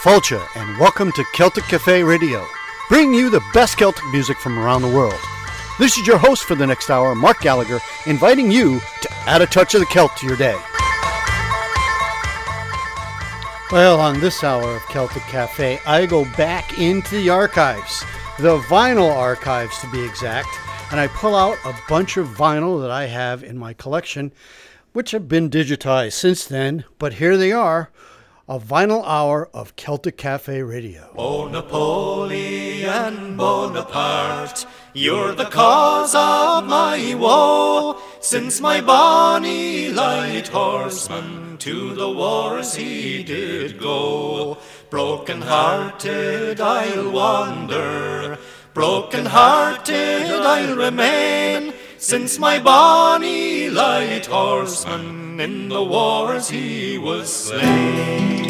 Fulcha, and welcome to Celtic Cafe Radio, bringing you the best Celtic music from around the world. This is your host for the next hour, Mark Gallagher, inviting you to add a touch of the Celt to your day. Well, on this hour of Celtic Cafe, I go back into the archives, the vinyl archives to be exact, and I pull out a bunch of vinyl that I have in my collection, which have been digitized since then, but here they are. A vinyl hour of Celtic Cafe Radio. Oh, Napoleon Bonaparte, you're the cause of my woe, since my bonny light horseman to the wars he did go. Broken-hearted I'll wander, broken-hearted I'll remain, since my bonny light horseman in the wars he was slain.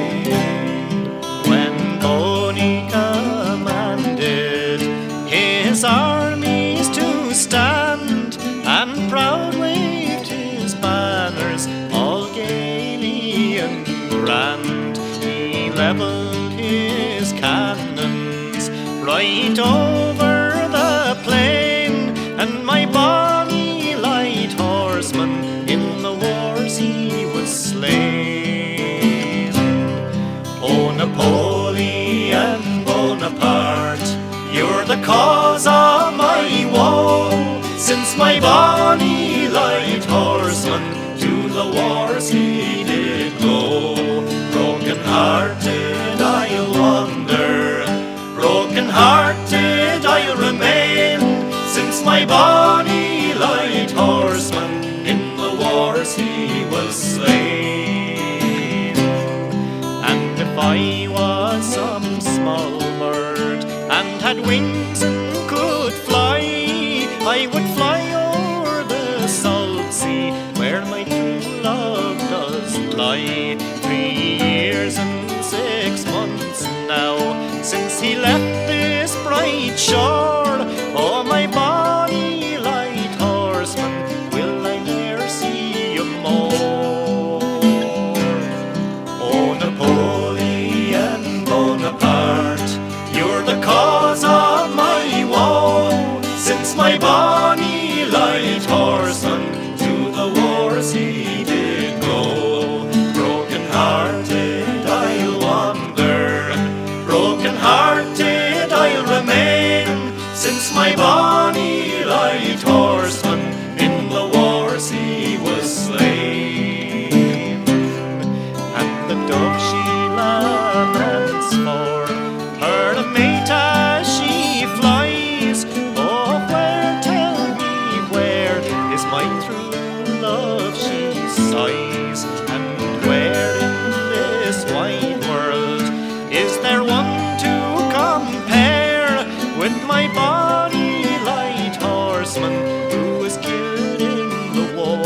When Boney commanded his armies to stand, and proud waved his banners all gaily and grand, he levelled his cannons right over the plain, and my bonny light horseman in the wars he was slain. Oh, Napoleon Bonaparte, you're the cause of my woe, since my bonny light horseman to the wars he did go. Broken-hearted I'll wander, broken-hearted I'll remain, since my bonny light horseman in the wars he was slain. And if I was some small bird and had wings and could fly, I would fly o'er the salt sea where my true love does lie. 3 years and 6 months now since he left this bright shore. Oh, my bonny light horseman, will I ne'er see you more? Oh, Napoleon Bonaparte, you're the cause of my woe, since my bonny light horseman to the wars he did go. Broken-hearted I'll wander, broken-hearted I'll remain, since my bonny light horseman in the wars he was slain. And the dove she laments for her mate as she flies. Oh, where, tell me where is my true love she sighs, and where in this wide world is there one to compare with my bonny light horseman who was killed in the war?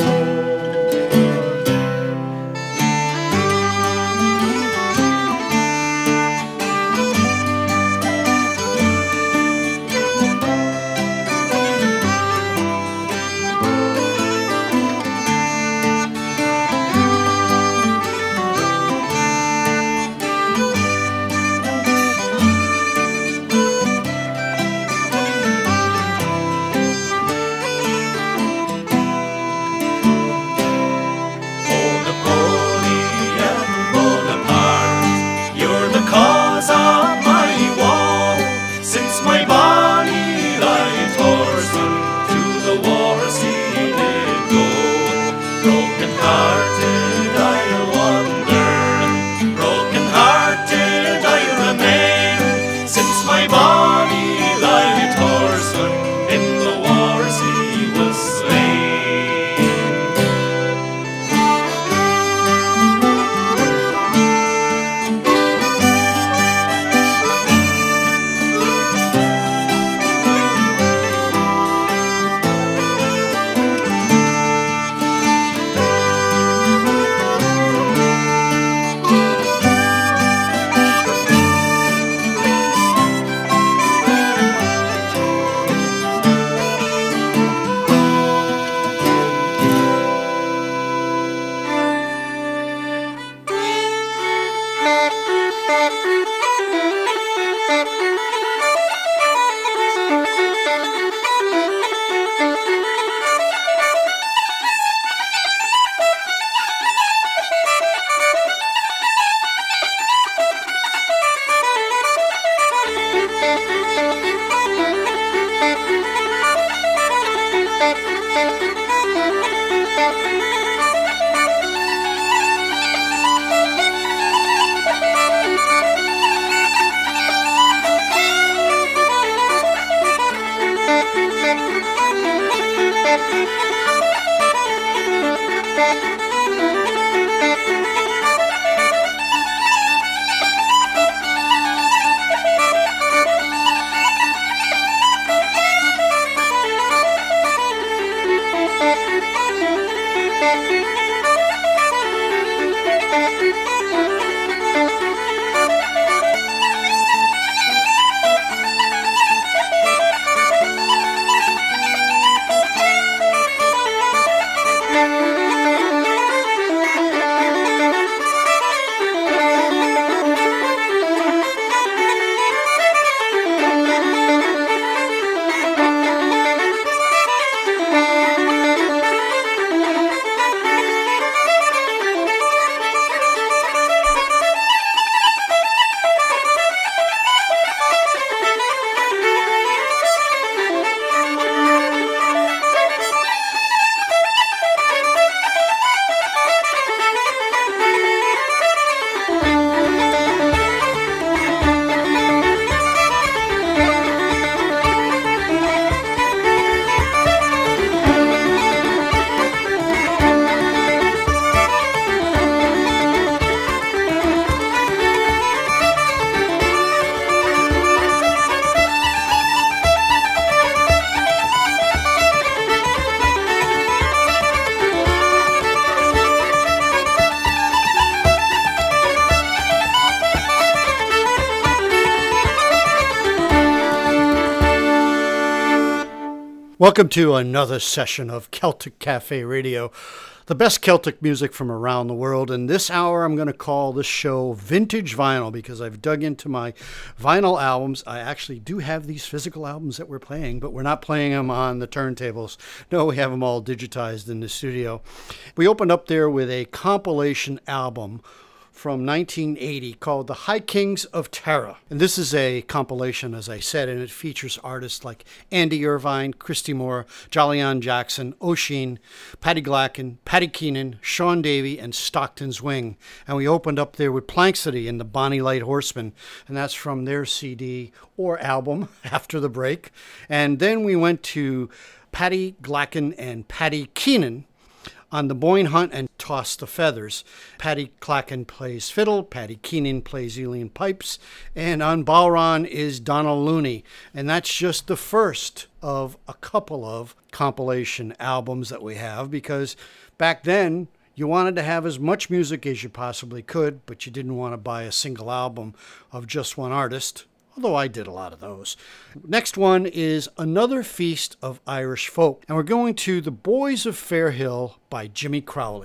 Welcome to another session of Celtic Cafe Radio, the best Celtic music from around the world. And this hour I'm going to call the show Vintage Vinyl because I've dug into my vinyl albums. I actually do have these physical albums that we're playing, but we're not playing them on the turntables. No, we have them all digitized in the studio. We opened up there with a compilation album from 1980 called The High Kings of Tara. And this is a compilation, as I said, and it features artists like Andy Irvine, Christy Moore, Jolyon Jackson, Oisin, Paddy Glacken, Paddy Keenan, Sean Davey, and Stockton's Wing. And we opened up there with Planxty and the Bonnie Light Horseman, and that's from their CD or album after the break. And then we went to Paddy Glacken and Paddy Keenan on the Boyne Hunt and Toss the Feathers. Paddy Glacken plays fiddle, Paddy Keenan plays uilleann pipes, and on Bowron is Donald Looney. And that's just the first of a couple of compilation albums that we have, because back then you wanted to have as much music as you possibly could, but you didn't want to buy a single album of just one artist. Although I did a lot of those. Next one is Another Feast of Irish Folk. And we're going to The Boys of Fairhill by Jimmy Crowley.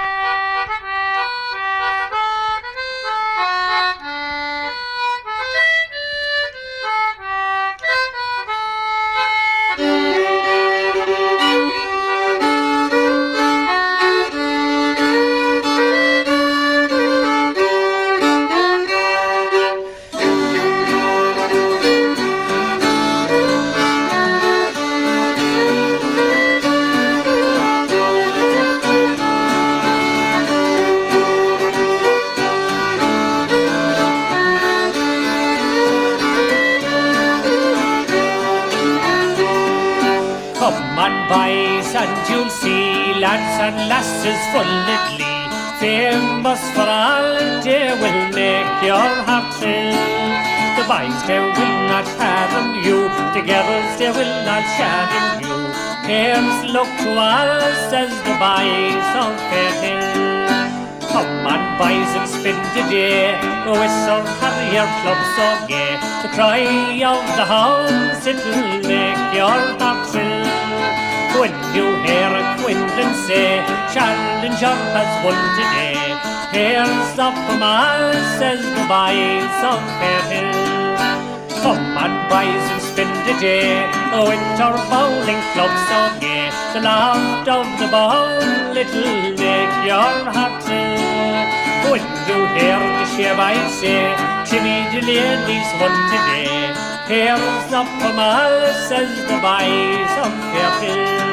And you'll see lads and lasses full of glee, famous for all, and they will make your heart thrill. The boys, they will not harm you, the girls, they will not shadow you. Here's luck to all, says the boys of Fairhill. Come on, boys, and spend the day, with our Harrier club so gay. The cry of the hounds, it'll make your heart thrill. When you hear a Quinlan say, Challenger has won today, here's up from all, says the boys of Fairhill. Come on, boys, and spend the day, with our bowling club so gay. The laugh of the ball, it'll make your heart thrill. When you hear the Chevies say, Timmy Delaney's won today, here's up from all, says the boys of Fairhill.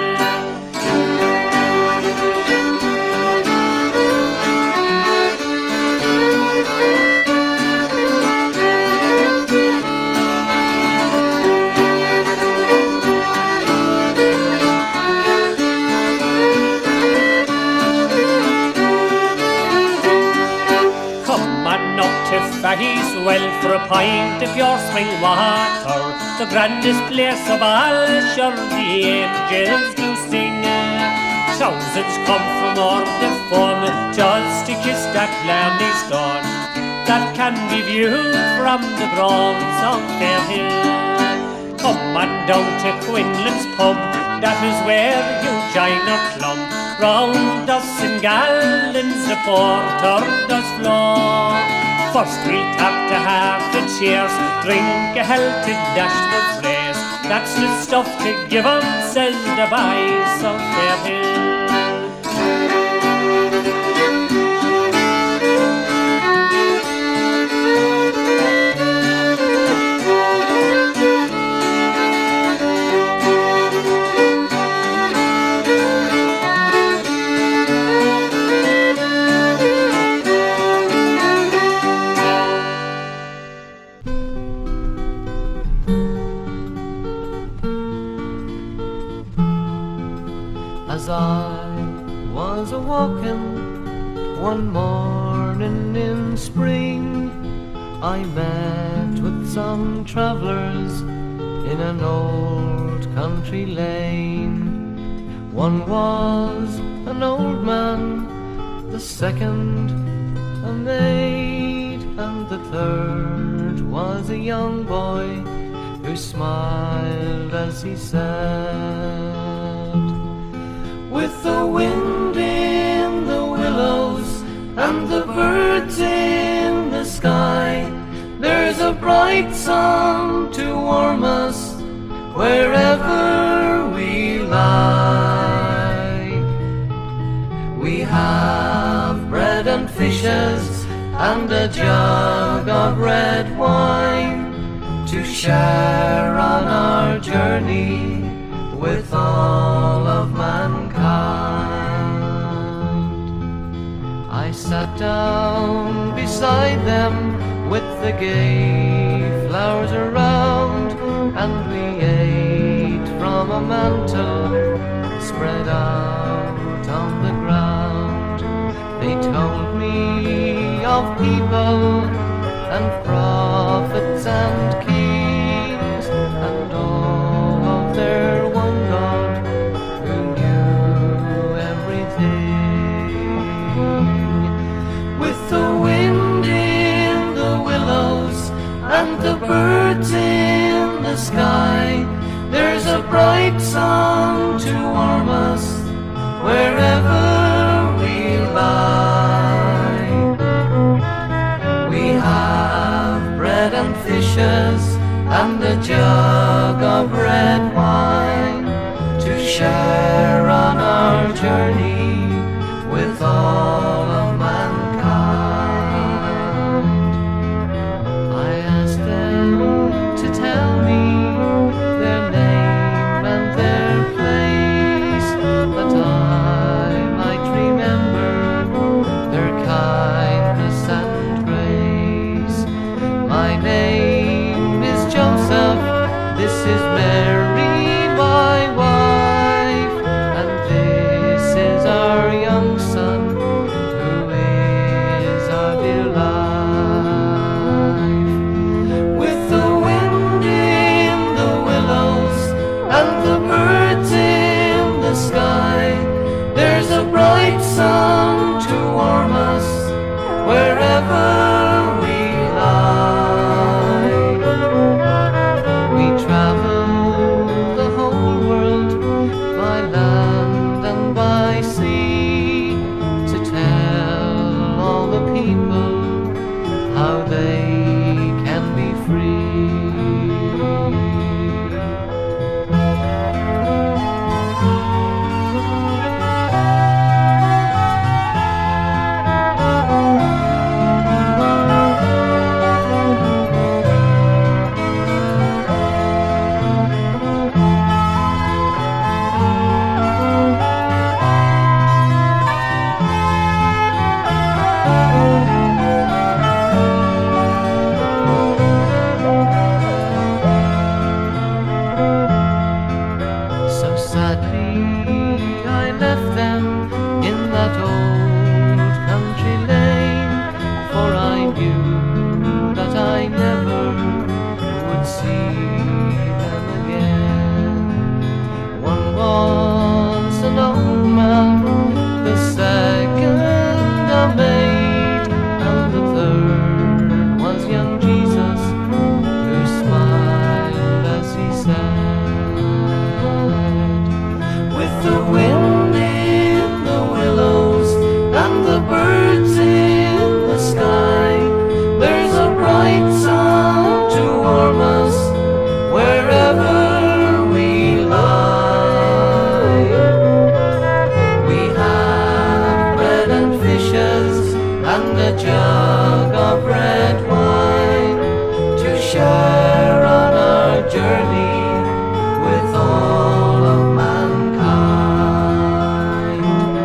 Fatty's well for a pint of your spring water, the grandest place of all, sure the angels do sing. Thousands come from all the foam just to kiss that clammy stone that can be viewed from the grounds of Fairhill. Come on down to Quinlan's pub, that is where you join our club. Round us in gallons the porter does flow. First we'll tap to have the cheers, drink a health to Dashwood's race. That's the stuff to give 'em, says the boys of their hill. As I was a-walking one morning in spring, I met with some travellers in an old country lane. One was an old man, the second a maid, and the third was a young boy who smiled as he said, with the wind in the willows and the birds in the sky, there's a bright sun to warm us wherever we lie. We have bread and fishes and a jug of red wine to share on our journey with all of mankind. I sat down beside them with the gay flowers around, and we ate from a mantle spread out on the ground. They told me of people and prophets and kings, and all of their one God who knew everything. With the wind in the willows and the birds in the sky, there's a bright sun to warm us wherever we lie. We have bread and fishes and a jug of red wine to share on our journey with all of mankind. I asked them to tell me their name and their place, that I might remember their kindness and grace. My name is Joseph, this is Mary, my wife, and this is our young son, who is our dear life. With the wind in the willows and the birds in the sky, there's a bright sun to warm us wherever we lie. We travel the whole world by land and by sea to tell all the people how they can be free. So sadly I left them in that old country lane, for I knew that I never would see them again. One was an old man, the second a maid, and the third was young Jesus, who smiled as he said, with the wind in the and a jug of red wine to share on our journey with all of mankind.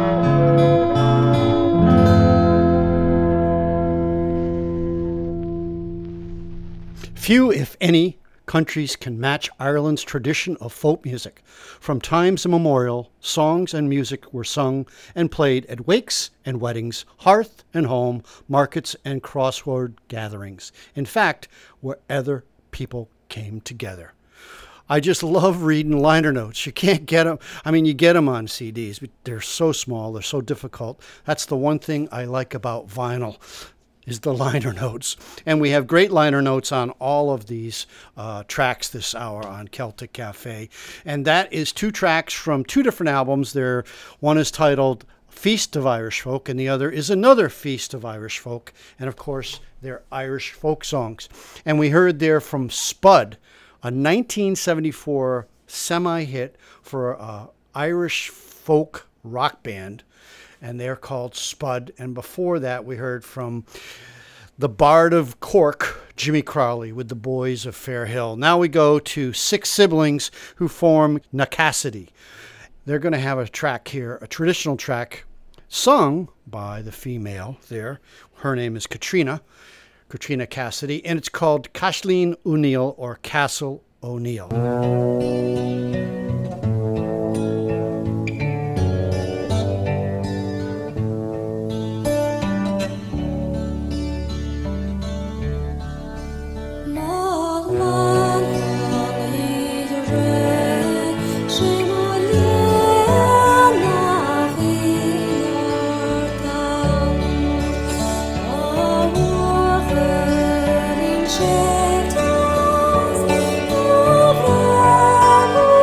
Few, if any, countries can match Ireland's tradition of folk music. From times immemorial, songs and music were sung and played at wakes and weddings, hearth and home, markets and crossroad gatherings. In fact, wherever people came together. I just love reading liner notes. You can't get them. I mean, you get them on CDs, but they're so small. They're so difficult. That's the one thing I like about vinyl, is the liner notes. And we have great liner notes on all of these tracks this hour on Celtic Cafe. And that is 2 tracks from 2 different albums. One is titled Feast of Irish Folk, and the other is Another Feast of Irish Folk. And of course, they're Irish folk songs. And we heard there from Spud, a 1974 semi-hit for an Irish folk rock band, and they're called Spud. And before that, we heard from the Bard of Cork, Jimmy Crowley, with the Boys of Fairhill. Now we go to 6 siblings who form Na Cassidy. They're going to have a track here, a traditional track, sung by the female there. Her name is Katrina Cassidy, and it's called Cashleen O'Neill, or Castle O'Neill. Oh,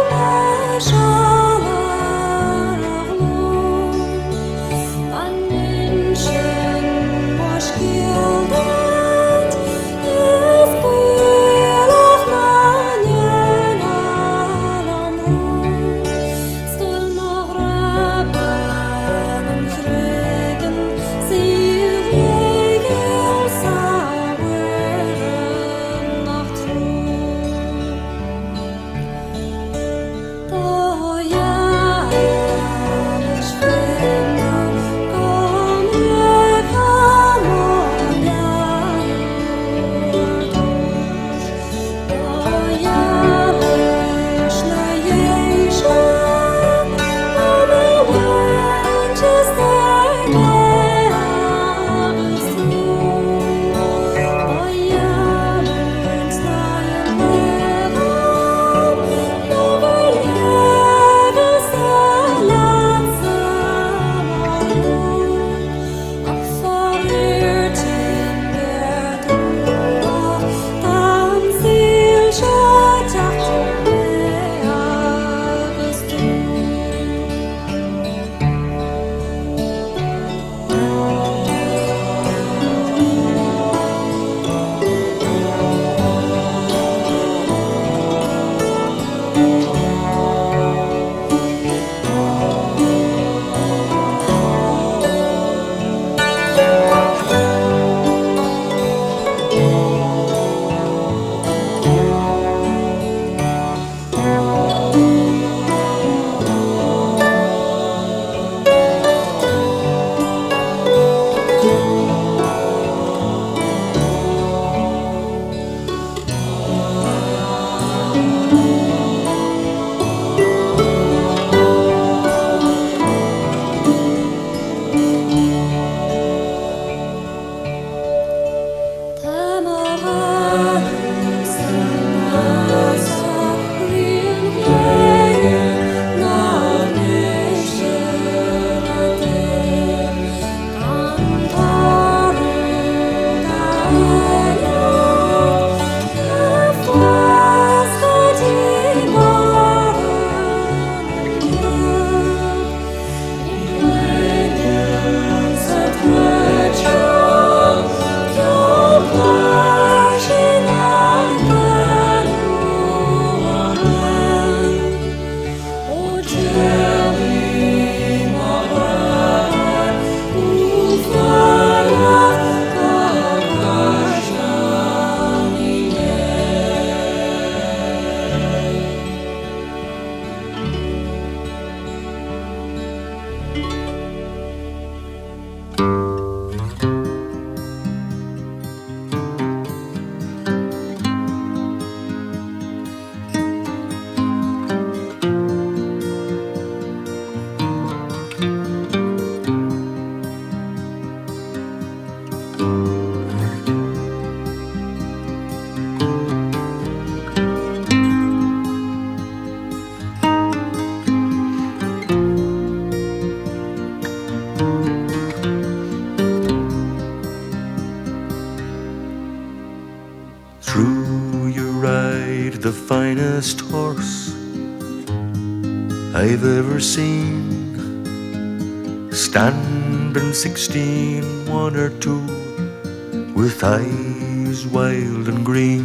finest horse I've ever seen. Standing 16, 1 or 2, with eyes wild and green.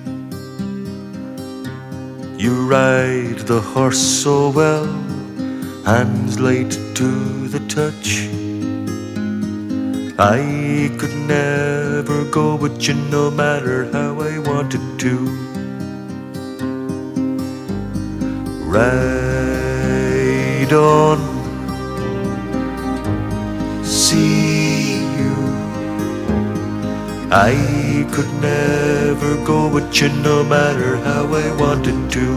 You ride the horse so well, hands light to the touch. I could never go with you no matter how I wanted to. Ride on, see you. I could never go with you no matter how I wanted to.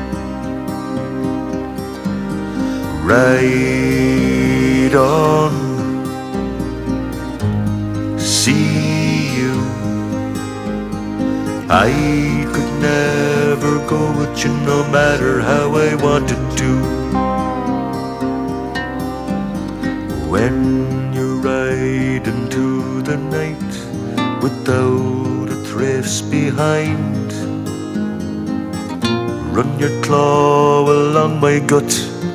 Ride on, see you. I could never go with you no matter how I wanted to. When you ride into the night without a trace behind, run your claw along my gut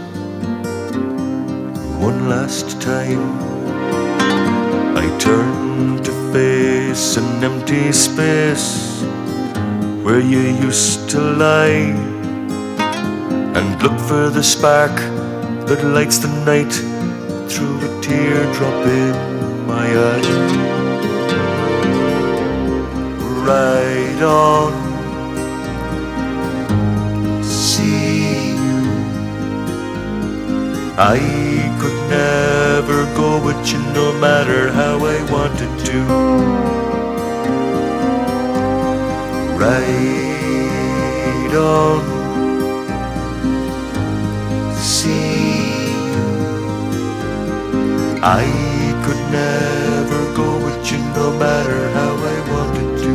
one last time. I turn to face an empty space where you used to lie, and look for the spark that lights the night through a teardrop in my eye. Ride on, see you. I could never go with you no matter how I wanted to. Ride on, see you. I could never go with you no matter how I wanted to.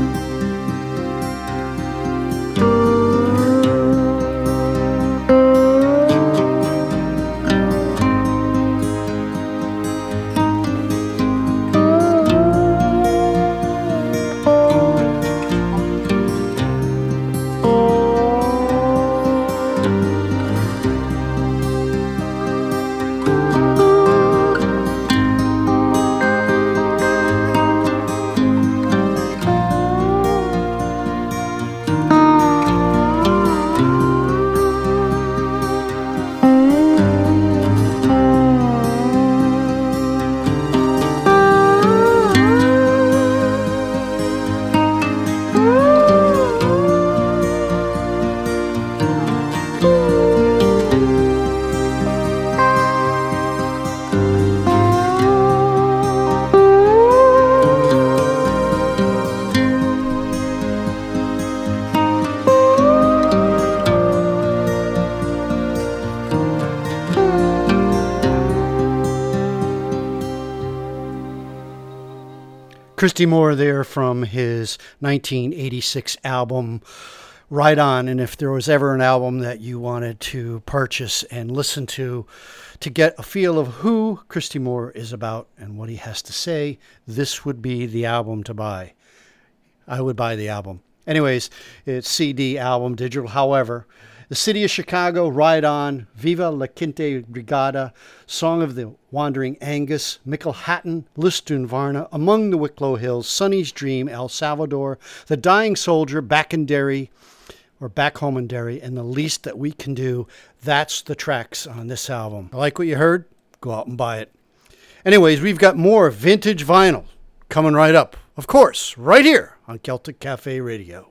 Christy Moore there from his 1986 album, Ride On. And if there was ever an album that you wanted to purchase and listen to get a feel of who Christy Moore is about and what he has to say, this would be the album to buy. I would buy the album. Anyways, it's CD, album, digital. However, the City of Chicago, Ride On, Viva la Quinte Brigada, Song of the Wandering Angus, Mickle Hatton, Listun Varna, Among the Wicklow Hills, Sonny's Dream, El Salvador, The Dying Soldier, Back in Derry, or Back Home in Derry, and The Least That We Can Do. That's the tracks on this album. Like what you heard? Go out and buy it. Anyways, we've got more vintage vinyl coming right up. Of course, right here on Celtic Cafe Radio.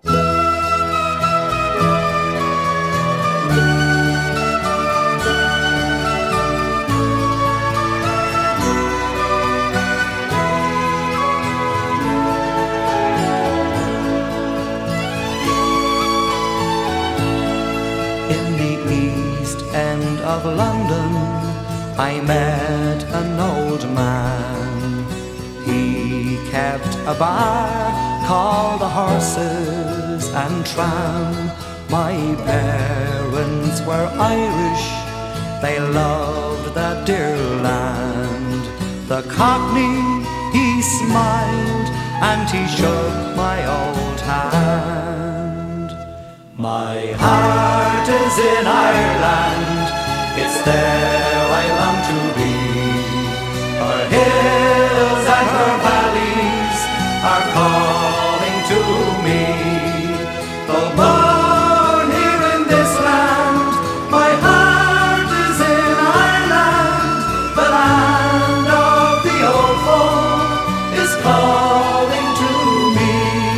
End of London, I met an old man. He kept a bar called the Horses and Tram. My parents were Irish, they loved that dear land. The Cockney, he smiled and he shook my old hand. My heart is in Ireland, it's there I long to be. Her hills and her valleys are calling to me. Though born here in this land, my heart is in Ireland. The land of the old folk is calling to me.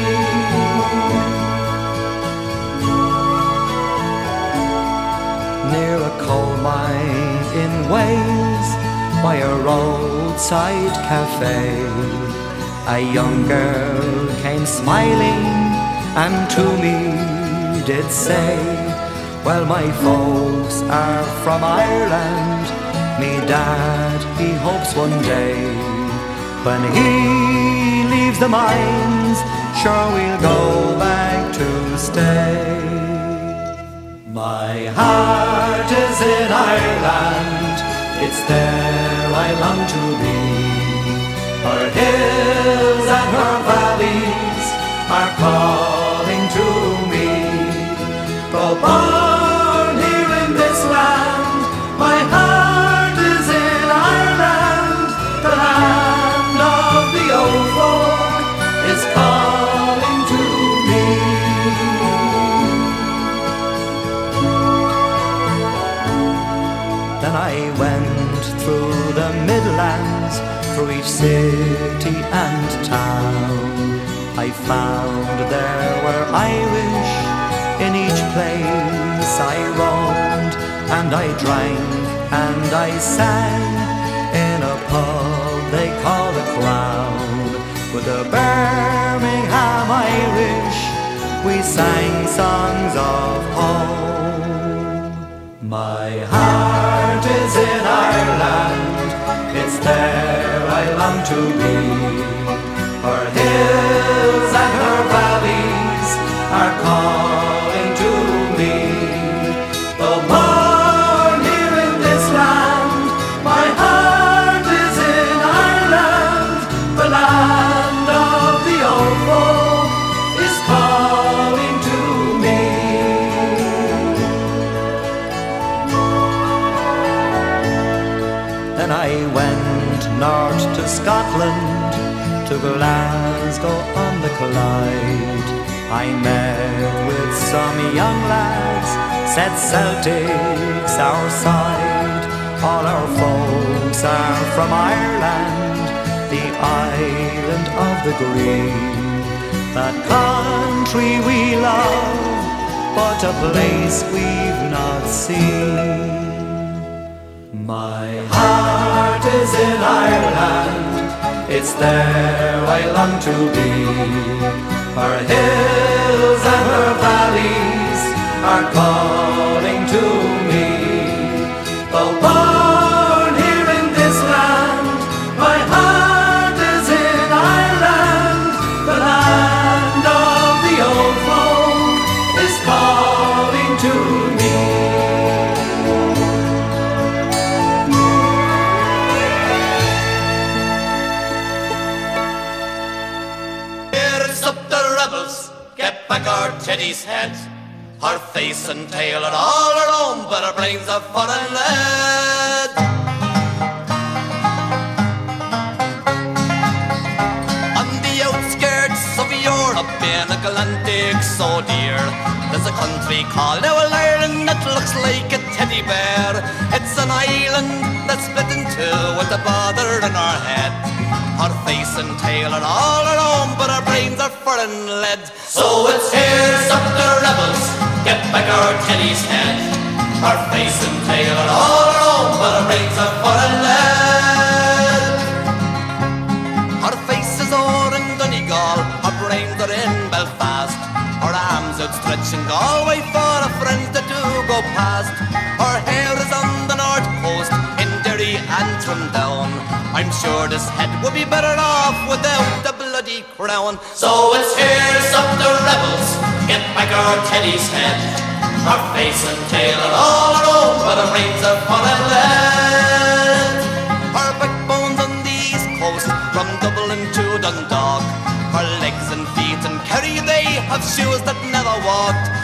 Near a coal mine in Wales, by a roadside cafe, a young girl came smiling and to me did say, well, my folks are from Ireland. Me dad, he hopes one day when he leaves the mines, sure we'll go back to stay. My heart is in Ireland, it's there I long to be. Her hills and her valleys are calling to me. Though born here in this land, my heart is in Ireland. The land of the old folk is calling to me. Then I went through the Midlands, through each city and town. I found there were Irish in each place I roamed, and I drank and I sang in a pub they call the Crown. With the Birmingham Irish we sang songs of home. My heart is in Ireland, it's there I long to be. Her hills and her valleys are calling to me. Though born here in this land, my heart is in Ireland. The land of the old folk is calling to me. Then I went north to Scotland, to Glasgow on the Clyde. I met with some young lads, said Celtic's our side. All our folks are from Ireland, the island of the green. That country we love, but a place we've not seen. My heart is in Ireland, it's there I long to be. Her hills and her valleys are calling to me. Though born here in this land, my heart is in Ireland. The land of the old folk is calling to me. Get back our Teddy's head. Her face and tail are all her own, but her brains are foreign lead. On the outskirts of Europe, in a Atlantic so dear, there's a country called Owl Ireland that looks like a teddy bear. It's an island that's split in two with a bother in her head. Her face and tail are all her own, but her brains are foreign lead. So it's here's up the rebels, get back our Teddy's head. Her face and tail are all her own, but her brains are foreign lead. Her face is o'er in Donegal, her brains are in Belfast. Her arms outstretched in Galway for a friend that do go past. Her hair is on the north coast, in Derry and Trimdown. I'm sure this head would be better off without the bloody crown. So it's here's up the rebels, get back our Teddy's head. Her face and tail are all her own, but her brains are foreign lead. Her backbone's on the east coast, from Dublin to Dundalk. Her legs and feet and Kerry, they have shoes that never walked.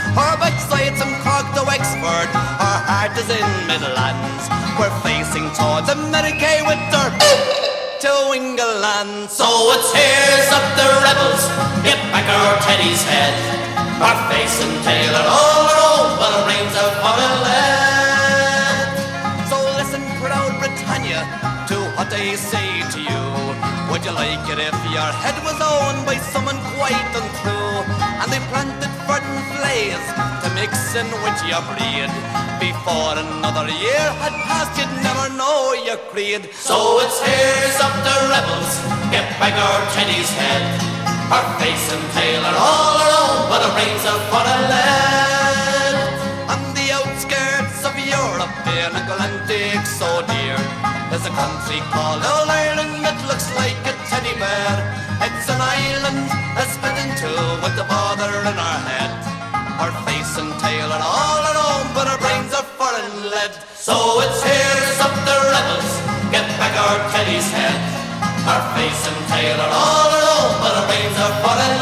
Her backside's from Cork to Wexford, her heart is in Midlands. We're facing towards America with her to England. So it's here's up the rebels, get back our Teddy's head. Our face and tail are all our own, but our brains are full lead. So listen, proud Britannia, to what I say to you. Would you like it if your head was owned by someone quite untrue? And they planted certain flays to mix in with your breed. Before another year had passed, you'd never know your creed. So it's here's up the rebels, get back our Teddy's head. Our face and tail are all our own, but our brains are full of lead. On the outskirts of Europe, in Atlantic so dear, there's a country called Old Ireland that looks like a teddy bear. It's an island that's split in two with the border in our head. Our face and tail are all our own, but our brains are foreign lead. So it's here's up the rebels, get back our Teddy's head. Our face and tail are all our own, but our brains are foreign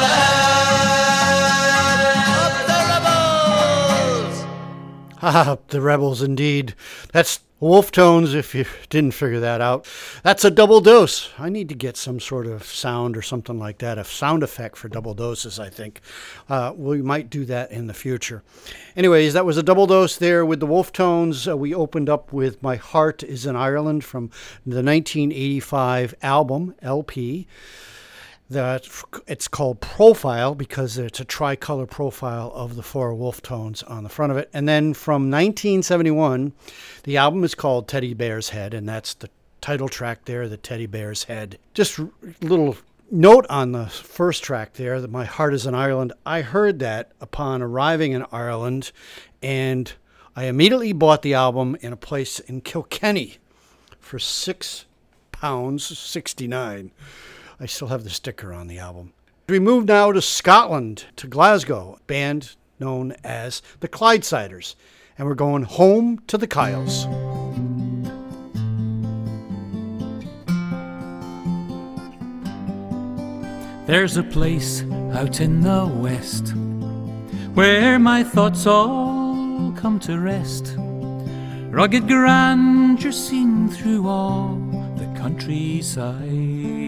lead. Up the rebels! Ah, the rebels indeed. That's Wolf Tones, if you didn't figure that out. That's a double dose. I need to get some sort of sound or something like that, a sound effect for double doses, I think. We might do that in the future. Anyways, that was a double dose there with the Wolf Tones. We opened up with My Heart is in Ireland from the 1985 album, LP. It's called Profile because it's a tricolor profile of the four Wolf Tones on the front of it. And then from 1971, the album is called Teddy Bear's Head, and that's the title track there, the Teddy Bear's Head. Just a little note on the first track there, that My Heart is in Ireland. I heard that upon arriving in Ireland, and I immediately bought the album in a place in Kilkenny for £6.69. I still have the sticker on the album. We move now to Scotland, to Glasgow, a band known as the Clydesiders. And we're going home to the Kyles. There's a place out in the west where my thoughts all come to rest. Rugged grandeur seen through all the countryside.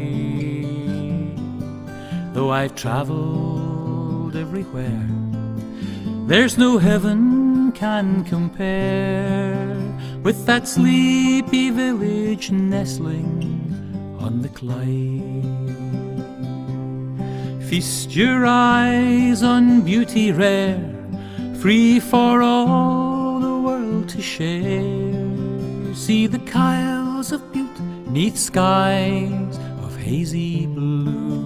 Though I've travelled everywhere, there's no heaven can compare with that sleepy village nestling on the Clyde. Feast your eyes on beauty rare, free for all the world to share. See the Kyles of Bute 'neath skies of hazy blue.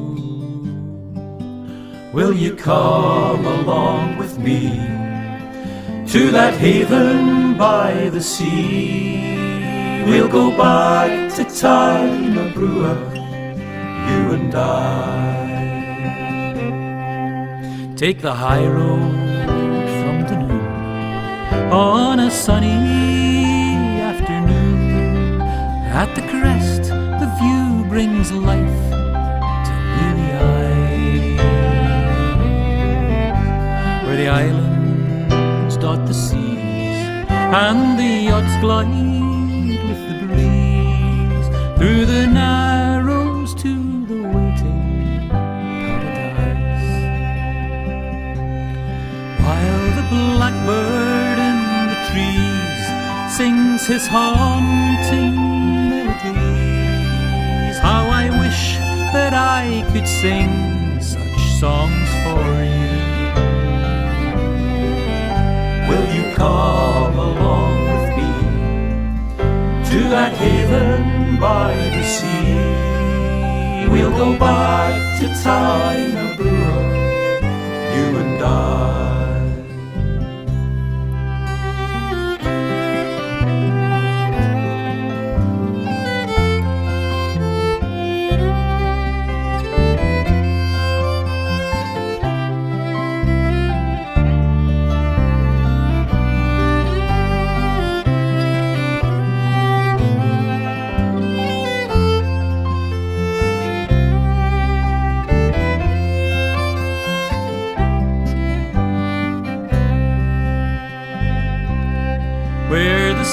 Will you come along with me to that haven by the sea? We'll go back to time of brewer, you and I. Take the high road from Dunoon on a sunny afternoon. At the crest, the view brings life to weary eye. Where the islands dot the seas and the yachts glide with the breeze through the narrows to the waiting paradise. While the blackbird in the trees sings his haunting melodies, how I wish that I could sing such songs for you. Will you come along with me to that haven by the sea? We'll go back to time of brewer, you and I.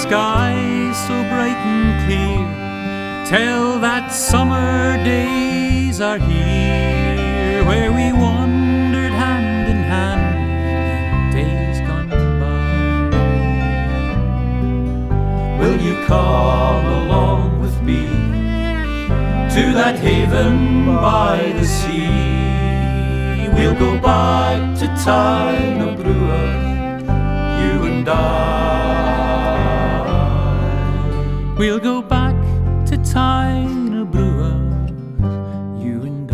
skies so bright and clear tell that summer days are here, where we wandered hand in hand in days gone by. Will you come along with me to that haven by the sea? We'll go back to Tyne Brua, you and I. We'll go back to Tyne Brua, you and I.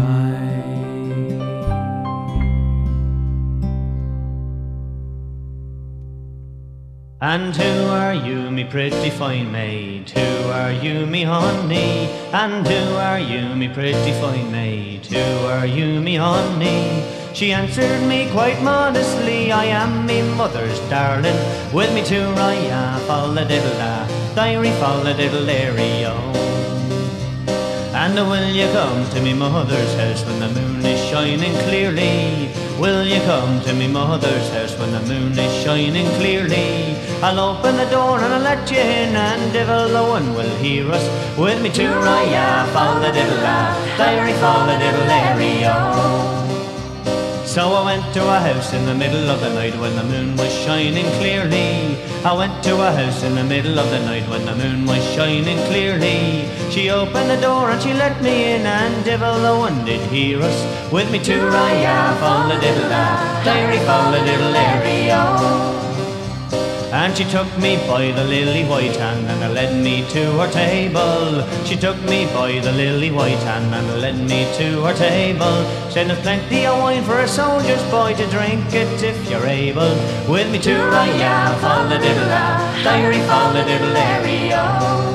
And who are you, me pretty fine maid? Who are you, me honey? And who are you, me pretty fine maid? Who are you, me honey? She answered me quite modestly, I am me mother's darling. With me to Raya, falla-diddle-da, diary falla-diddle-dairy-o. And will you come to me mother's house when the moon is shining clearly? Will you come to me mother's house when the moon is shining clearly? I'll open the door and I'll let you in, and divil the one will hear us. With me to Raya, falla-diddle-da, diary falla-diddle-dairy-o. So I went to a house in the middle of the night when the moon was shining clearly. I went to a house in the middle of the night when the moon was shining clearly. She opened the door and she let me in, and divil the one did hear us. With me to Raya, falla-diddle-da, diary falla-diddle-dairy-o. And she took me by the lily white hand and led me to her table. She took me by the lily white hand and led me to her table. Said there's plenty of wine for a soldier's boy to drink it if you're able. With me to Raya, falla-diddle-da, diary falla-diddle-dairy-o.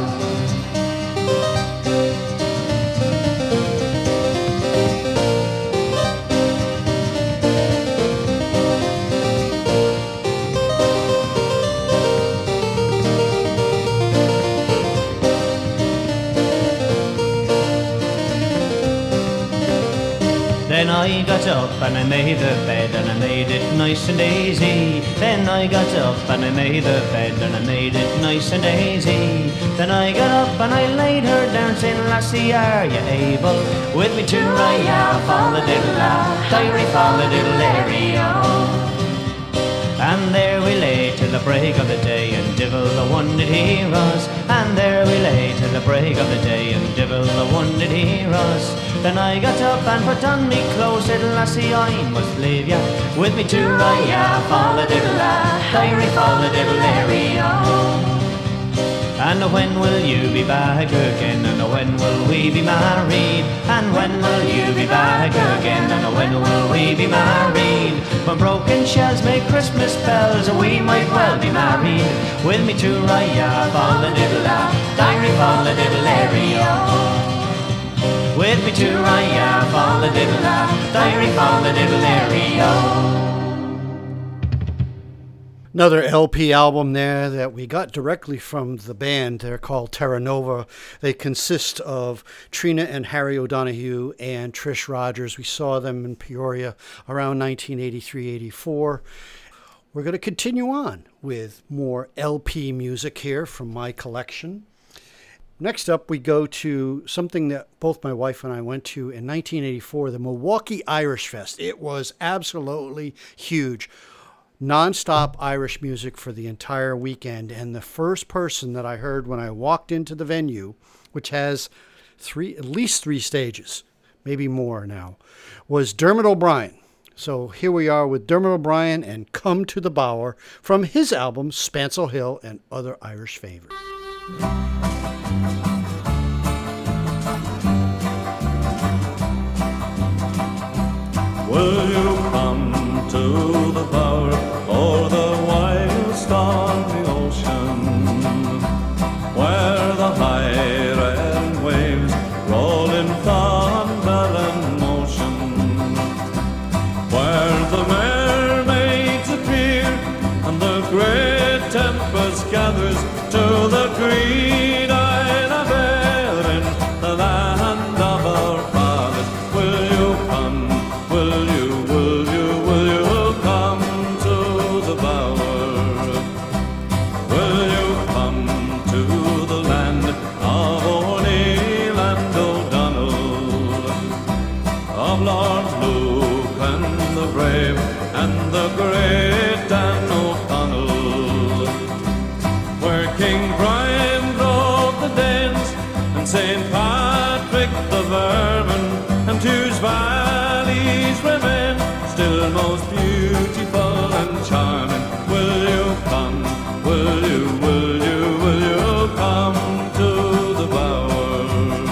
Then I got up and I made the bed and I made it nice and easy. Then I got up and I made the bed and I made it nice and easy. Then I got up and I laid her down, saying, lassie, are you able? With me to Raya, falla-diddle-da, diary falla-diddle-dairy-o. And there we lay till the break of the day, and divil the one did hear us. And there we lay till the break of the day, and divil the one did hear us. Then I got up and put on me clothes, said, lassie, I must leave ya. With me to Raya, falla-diddle-da, diary falla-diddle-dairy-o. And when will you be back again? And when will we be married? And when will you be back again? And when will we be married? When broken shells make Christmas bells, we might well be married. With me to Raya, falla-diddle-da, diary falla-diddle-dairy-o. With me to Raya, falla-diddle-da, diary falla-diddle-dairy-o. Another LP album there that we got directly from the band. They're called Terra Nova. They consist of Trina and Harry O'Donoghue and Trish Rogers. We saw them in Peoria around 1983-84. We're going to continue on with more LP music here from my collection. Next up, we go to something that both my wife and I went to in 1984, the Milwaukee Irish Fest. It was absolutely huge. Non-stop Irish music for the entire weekend. And the first person that I heard when I walked into the venue, which has at least three stages, maybe more now, was Dermot O'Brien. So here we are with Dermot O'Brien and Come to the Bower from his album Spancel Hill and Other Irish Favours. Will you come to the bower or the wild stormy ocean, where the high red waves roll in thunder and motion, where the mermaids appear and the great tempest gathers to the green Isle of Erin, the land of our fathers? Will you come? Will you come to the bower? Will you come and O'Donnell, of Lord Luke and the brave and the great Dan O'Connell, where King Brian drove the Danes and St. Patrick the Vermin, and whose valleys remain still most beautiful and charming. Will you come? Will you come to the bower?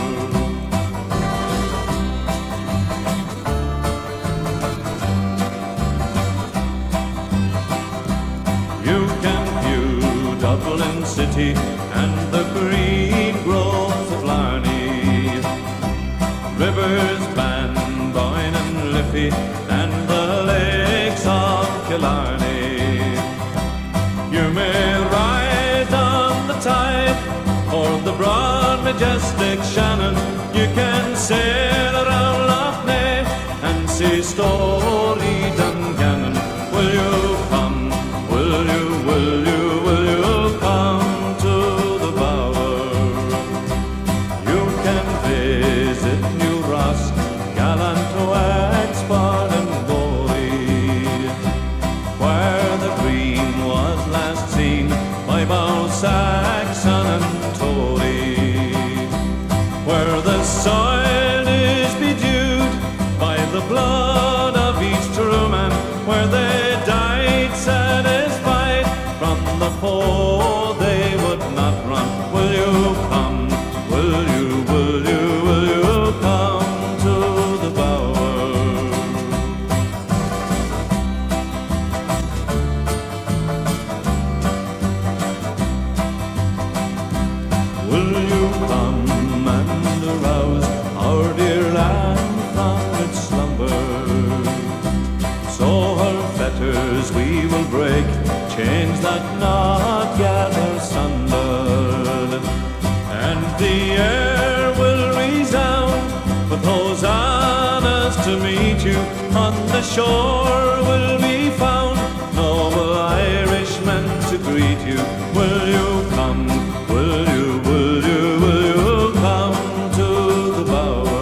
You can view Dublin city and the green groves of Larney, rivers Banboyne and Liffey, and the lakes of Killarney. You may ride on the tide or the broad majestic Shannon. You can sail around Lough Neagh and see Story Dungannon. Will you come? Will you come to the bower? You can visit New Ross, Gallant, Wexford and Gorey, where the green was last seen by both Saxon and Tory, where the soil is bedewed by the blood of each true man, where they died satisfied from the foe they would not run. Will you come? Will you come to the bower? Will you come and arouse our dear land from its slumber? So her fetters we will break, chains that not yet are sundered, and the air will resound with hosannas to meet you. On the shore will be found noble Irishmen to greet you. Will you come? Will you come to the bower?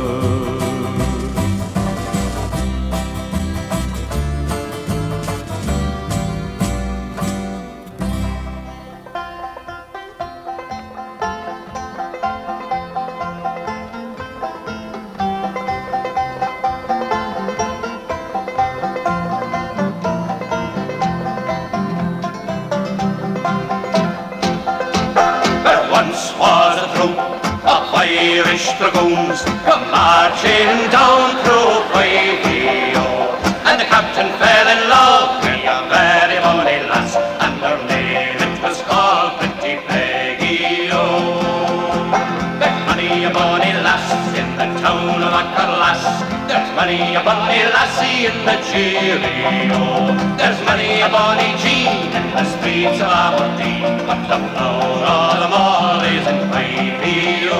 Irish dragoons come marching down through Quayo, and the captain fell in love with a very bonny lass, and her name it was called Pretty Peggy, oh. There's many a bonny lass in the town of Akerlass, there's many a bonny lassie in the Cheerio, there's many a bonny Jean in the streets of Aberdeen, but the flower of them all is in Quayo.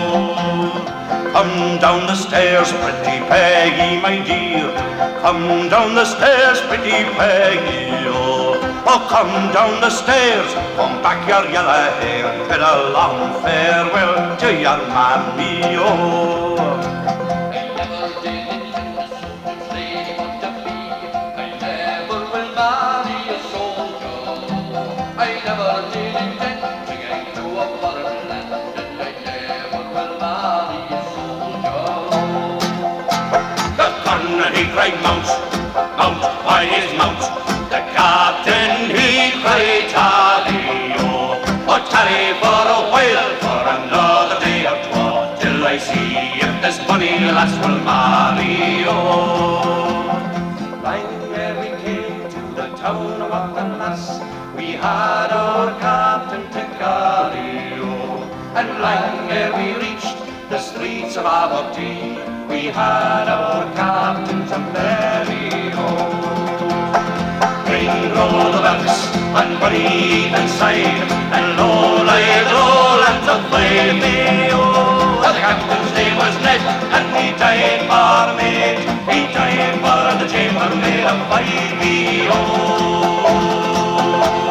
Come down the stairs, Pretty Peggy, my dear. Come down the stairs, Pretty Peggy, oh. Oh, come down the stairs, come back your yellow hair, bid a long farewell to your mammy, oh. I never did intend to say what to be. I never will marry a soldier. I never did intend to get to a foreign land, and I never will marry a soldier. The gun he cried, mount, mount, why is mount? The captain he cried, tarry, oh. Oh, tarry for a while, for another day or two, till I see if this bonny lass will marry, oh. Right ere we came to the town of Akerlass, we had our captain to carry, oh. And long ere we reached the streets of Aberdeen, we had our captain to marry, oh. Green roll the bells, and breathe inside, and low lie lowlands of Fife, oh. The captain's name was Ned, and he died for mate, he died for the chambermaid of Fife, oh.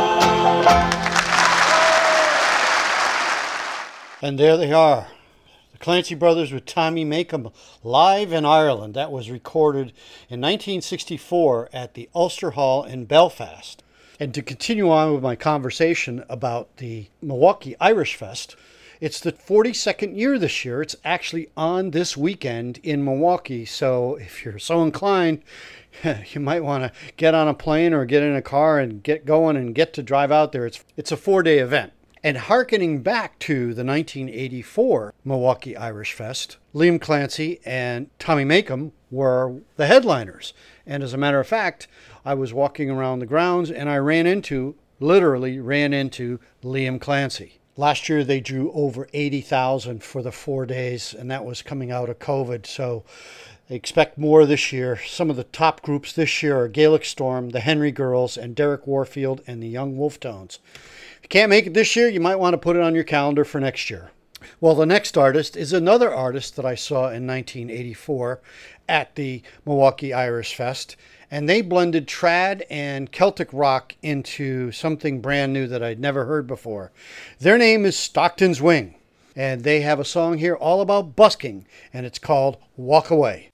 And there they are, The Clancy Brothers with Tommy Makem live in Ireland. That was recorded in 1964 at the Ulster Hall in Belfast. And to continue on with my conversation about the Milwaukee Irish Fest, it's the 42nd year this year. It's actually on this weekend in Milwaukee. So if you're so inclined, you might want to get on a plane or get in a car and get going and get to drive out there. It's a 4-day event. And hearkening back to the 1984 Milwaukee Irish Fest, Liam Clancy and Tommy Makem were the headliners. And as a matter of fact, I was walking around the grounds and I literally ran into Liam Clancy. Last year they drew over 80,000 for the 4 days, and that was coming out of COVID. So they expect more this year. Some of the top groups this year are Gaelic Storm, the Henry Girls, and Derek Warfield and the Young Wolftones. If you can't make it this year, you might want to put it on your calendar for next year. Well, the next artist is another artist that I saw in 1984 at the Milwaukee Irish Fest. And they blended trad and Celtic rock into something brand new that I'd never heard before. Their name is Stockton's Wing, and they have a song here all about busking, and it's called Walk Away.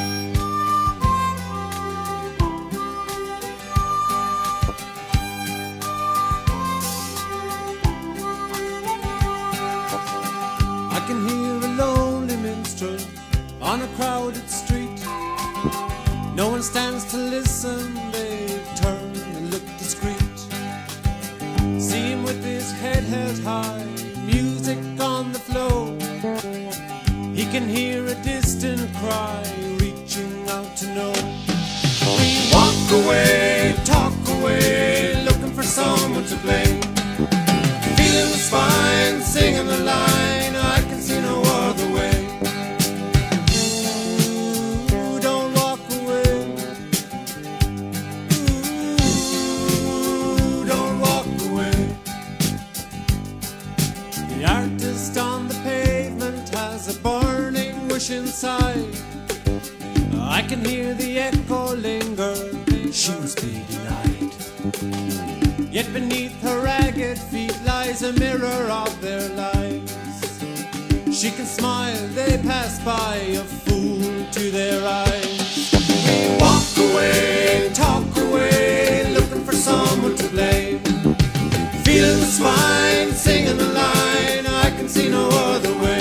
I can hear a lonely minstrel on a crowded street. No one stands to listen, they turn and look discreet. See him with his head held high, music on the floor. He can hear a distant cry, reaching out to know. We walk away, talk away, looking for someone to blame. Feeling the spine, singing the line, I can see no other way. Inside, I can hear the echo linger. She must be denied. Yet beneath her ragged feet lies a mirror of their lives. She can smile, they pass by, a fool to their eyes. We walk away, talk away, looking for someone to blame. Feeling the spine, singing the line, I can see no other way.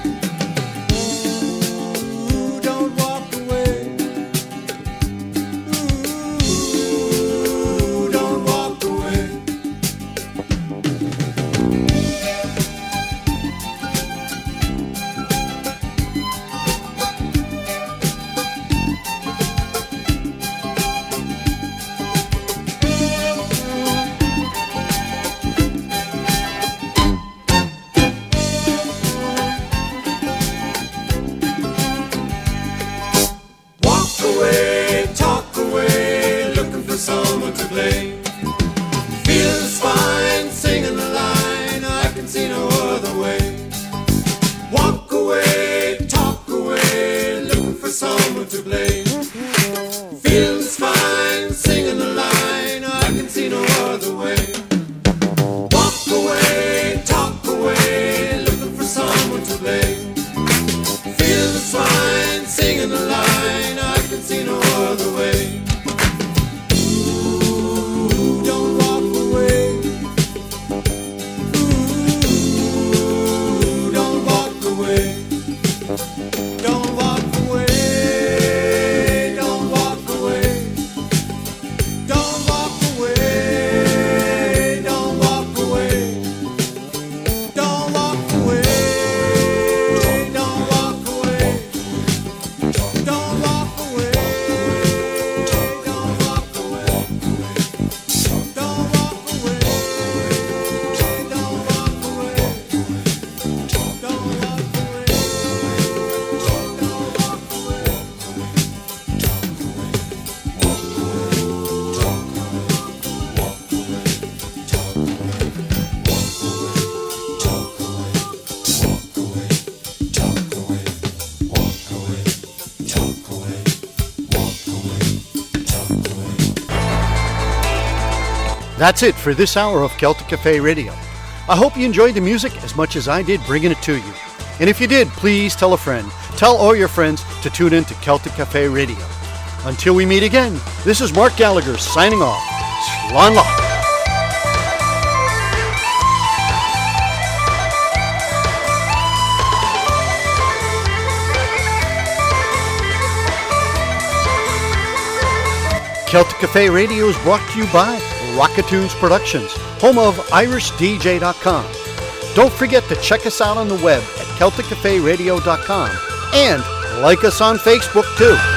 That's it for this hour of Celtic Cafe Radio. I hope you enjoyed the music as much as I did bringing it to you. And if you did, please tell a friend. Tell all your friends to tune in to Celtic Cafe Radio. Until we meet again, this is Mark Gallagher signing off. Slán Lá. Celtic Cafe Radio is brought to you by Rockatunes Productions, home of IrishDJ.com. Don't forget to check us out on the web at CelticCafeRadio.com and like us on Facebook too.